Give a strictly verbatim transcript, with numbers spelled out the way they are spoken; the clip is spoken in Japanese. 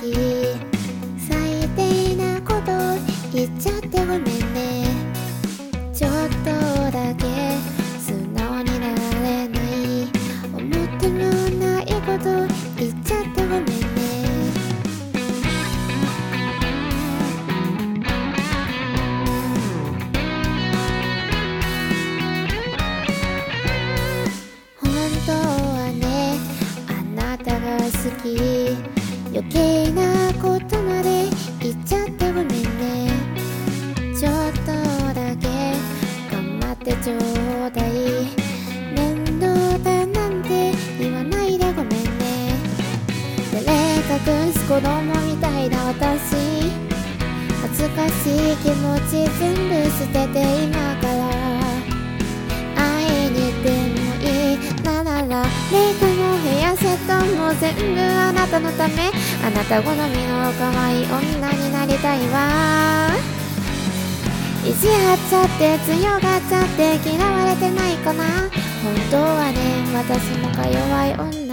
き最低なこと言っちゃってごめんね。ちょっとだけ素直になれない、思ってもないこと言っちゃってごめんね。本当はね、あなたが好き、余計なことまで言っちゃってごめんね。ちょっとだけ頑張ってちょうだい、面倒だなんて言わないでごめんね。照れ隠す子供みたいな私、恥ずかしい気持ち全部捨てて今から会いに行ってもいいならメイクもヘアセットも全部あなたのため、あなた好みの可愛い女になりたいわ。意地張っちゃって強がっちゃって嫌われてないかな。本当はね、私もか弱い女